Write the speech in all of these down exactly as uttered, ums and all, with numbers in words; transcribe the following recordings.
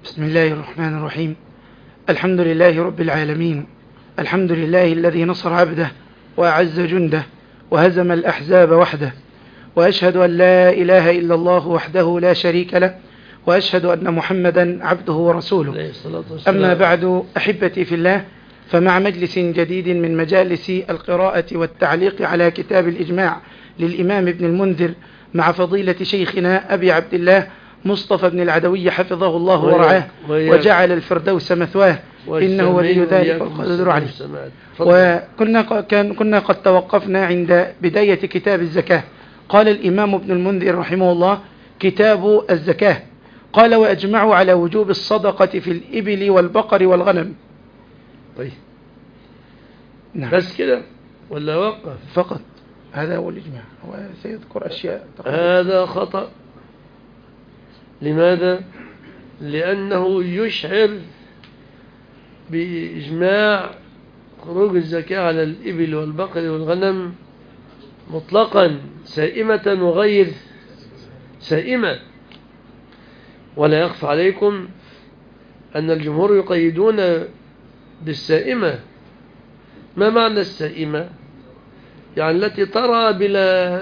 بسم الله الرحمن الرحيم. الحمد لله رب العالمين، الحمد لله الذي نصر عبده وأعز جنده وهزم الأحزاب وحده، وأشهد أن لا إله إلا الله وحده لا شريك له، وأشهد أن محمدا عبده ورسوله. أما بعد، أحبتي في الله، فمع مجلس جديد من مجالس القراءة والتعليق على كتاب الإجماع للإمام ابن المنذر مع فضيلة شيخنا أبي عبد الله مصطفى بن العدوي حفظه الله ورعاه وجعل الفردوس مثواه، إنه ولي ذلك والقادر عليه. وكنا كنا قد توقفنا عند بداية كتاب الزكاة. قال الإمام ابن المنذر رحمه الله: كتاب الزكاة. قال: وأجمعوا على وجوب الصدقة في الإبل والبقر والغنم. طيب نعم. بس كده ولا وقف فقط؟ هذا هو الإجماع، هو سيذكر أشياء تقريبا. هذا خطأ. لماذا؟ لأنه يشعر بإجماع خروج الزكاة على الإبل والبقر والغنم مطلقا، سائمة وغير سائمة. ولا يخفى عليكم أن الجمهور يقيدون بالسائمة. ما معنى السائمة؟ يعني التي ترى بلا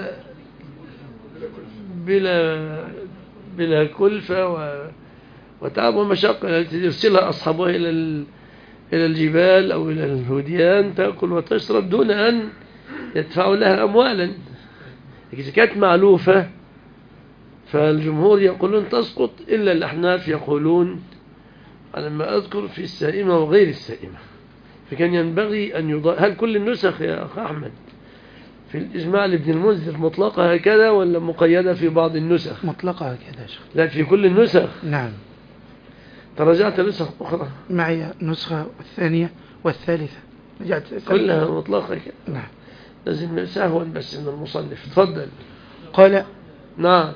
بلا بلا كلفة وتعب ومشقة، التي يرسلها أصحابها إلى إلى الجبال أو إلى الوديان تأكل وتشرب دون أن يدفعوا لها أموالا. إذا كانت معلوفة فالجمهور يقولون تسقط، إلا الأحناف يقولون على ما أذكر في السائمة وغير السائمة. فكان ينبغي أن يضاء. هل كل النسخ يا أخ أحمد في الإجماع لابن المنذر مطلقة هكذا ولا مقيدة في بعض النسخ؟ مطلقة هكذا يا شيخ. لا، في كل النسخ. نعم. تراجعت نسخ أخرى؟ معي نسخة الثانية والثالثة، رجعت كلها مطلقة كده. نعم. لازم سهوا بس من المصنف. تفضل. قال: نعم.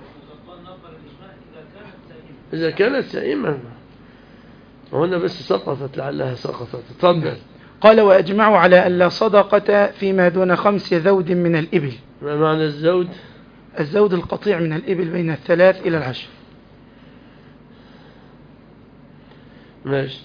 إذا كانت سائمة وهنا بس سقطت، لعلها سقطت. تفضل. قال: وأجمعوا على أن لا صدقة فيما دون خمس ذود من الإبل. ما معنى الزود؟ الزود القطيع من الإبل بين الثلاث إلى العشر. ماشي.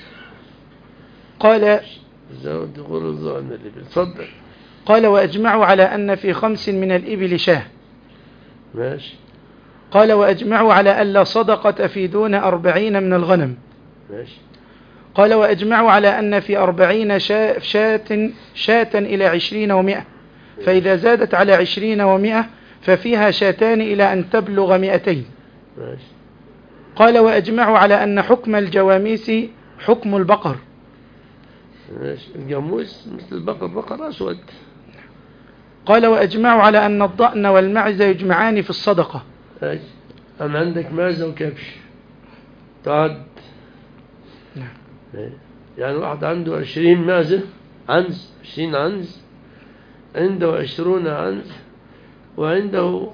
قال: الزود غرض عن الإبل. تفضل. قال: وأجمعوا على أن في خمس من الإبل شاه. ماشي. قال: وأجمعوا على أن لا صدقة في دون أربعين من الغنم. ماشي. قال: وأجمعوا على أن في أربعين شاة شاة, شاة إلى عشرين ومئة، فإذا زادت على عشرين ومئة ففيها شاتان إلى أن تبلغ مئتين. ماشي. قال: وأجمعوا على أن حكم الجواميس حكم البقر. ماشي. الجاموس مثل البقر، بقر أسود. قال: وأجمعوا على أن الضأن والمعز يجمعان في الصدقة. ماشي. أم عندك معزة وكبش تعد. نعم. يعني واحد عنده عشرين معزة عنز، عشرين عنز، عنده عشرون عنز، وعنده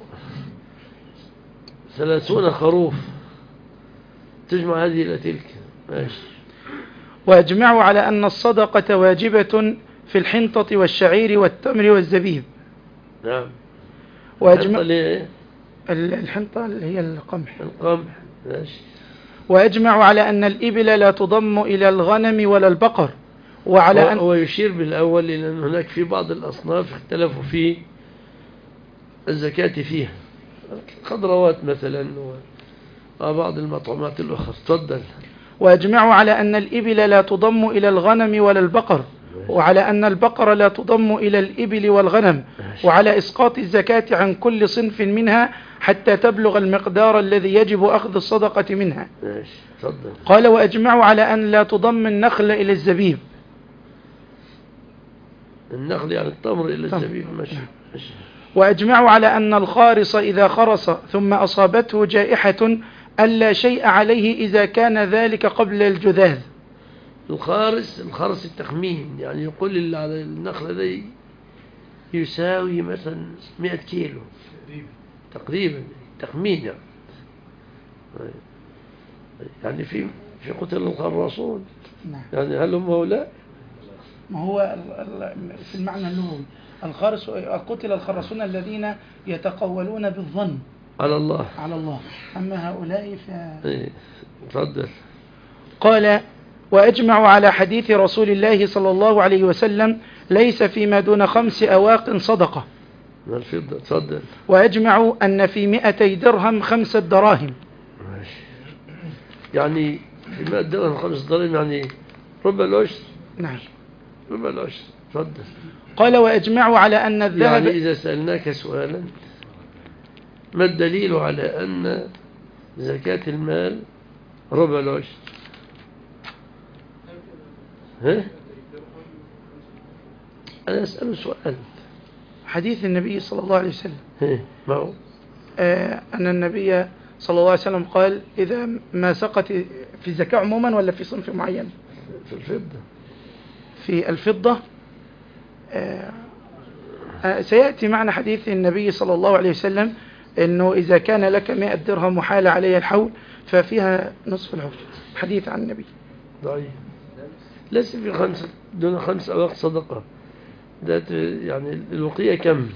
ثلاثون خروف، تجمع هذه إلى تلك. ماشي. وأجمعوا على أن الصدقة واجبة في الحنطة والشعير والتمر والزبيب. نعم. وأجمع... الحنطة, الحنطة اللي هي القمح. القمح. ماشي. وأجمعوا على أن الإبل لا تضم إلى الغنم ولا البقر. وعلى أن هو يشير بالأول لأن هناك في بعض الأصناف اختلفوا في الزكاة فيها، خضروات مثلا وبعض المطعومات الأخرى. تفضل. وأجمعوا على أن الإبل لا تضم إلى الغنم ولا البقر، وعلى أن البقر لا تضم إلى الإبل والغنم، وعلى إسقاط الزكاة عن كل صنف منها حتى تبلغ المقدار الذي يجب أخذ الصدقة منها. قال: وأجمعوا على أن لا تضم النخل إلى الزبيب. النخل يعني التمر إلى الزبيب. ماشي. وأجمعوا على أن الخارص إذا خرص ثم أصابته جائحة ألا شيء عليه إذا كان ذلك قبل الجذاذ. الخارص الخارص التخمين، يعني يقول اللي على النخلة دي يساوي مثلا مئة كيلو تقريبا، تخمين يعني. يعني في في قتل الخراصون. نعم. يعني هل هم هؤلاء؟ ما هو في المعنى اللغوي الخارص قتل الخراصون الذين يتقولون بالظن على الله. على الله. أما هؤلاء ف... إيه. تفضل. قال وأجمعوا على حديث رسول الله صلى الله عليه وسلم ليس فيما دون خمس أواق صدقة. من الفضة. تفضل. وأجمعوا أن في مئتي درهم خمسة دراهم. ماشي. يعني في مئة درهم خمس دراهم يعني ربع العشر. نعم ربع العشر. تفضل. قال وأجمعوا على أن الذهب يعني إذا سألناك سؤالا ما الدليل على أن زكاة المال ربع العشر؟ ها؟ أنا أسأل سؤال. حديث النبي صلى الله عليه وسلم. ها ما هو؟ آه أن النبي صلى الله عليه وسلم قال إذا ما سقط في الزكاة عموما ولا في صنف معين؟ في الفضة. في الفضة. آه آه سيأتي معنا حديث النبي صلى الله عليه وسلم أنه إذا كان لك مئة درهم وحال عليها الحول ففيها نصف العشر. حديث عن النبي ضعيف. ليس في خمسة دون خمس أواق صدقة. ذات يعني الوقية كم؟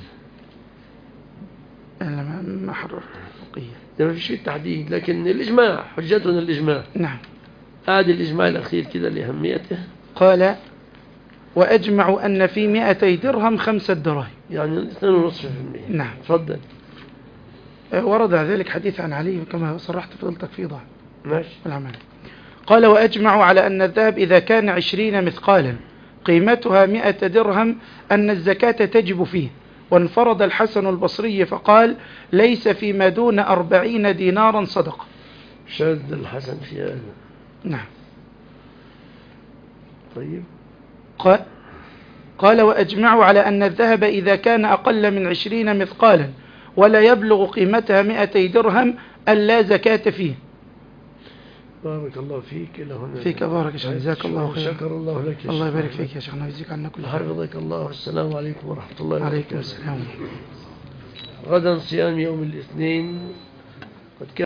أنا ما حررت الوقية. ده ما فيش فيه التحديد، لكن الإجماع حجتنا الإجماع. نعم. أعد الإجماع الأخير كده لأهميته. قال وأجمعوا أن في مئتي درهم خمسة دراهم يعني اثنين ونصف في المئة. نعم. تفضل. ورد ذلك حديث عن علي كما صرحت فضلتك في ضع ماشي. العمل. قال وأجمعوا على أن الذهب إذا كان عشرين مثقالا قيمتها مئة درهم أن الزكاة تجب فيه. وانفرد الحسن البصري فقال ليس فيما دون أربعين دينارا صدقة. شاذ الحسن في هذا. نعم. طيب. قال, قال وأجمعوا على أن الذهب إذا كان أقل من عشرين مثقالا ولا يبلغ قيمتها مئتي درهم ألا زكاة فيه. بارك الله فيك. إلى هنا فيك بارك شيخ. جزاك الله خير. شكر الله لك. الله يبارك فيك يا شيخنا ويجزيك عنا كل خير. حفظك الله. والسلام عليكم ورحمة الله وبركاته. عليكم السلام. غدا صيام يوم الاثنين. قد كان